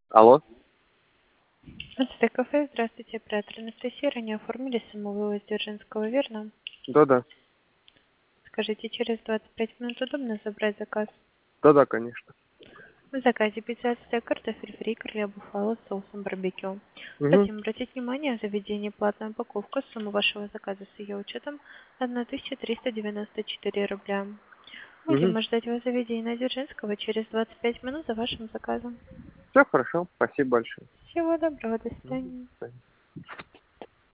Алло? Ацтек кафе, здравствуйте, оператор Анастасия. Ранее оформили самовывоз Дзержинского, верно? Да-да. Скажите, через 25 минут удобно забрать заказ? Да-да, конечно. В заказе пицца ацтек, картофель фри, крылья буфало с соусом барбекю. Угу. Просим обратить внимание, заведение платная упаковка, сумма вашего заказа с ее учетом 1394 рубля. Угу. Будем ждать вас в заведении Дзержинского через 25 минут за вашим заказом. Все хорошо. Спасибо большое. Всего доброго, до Мгм. свидания.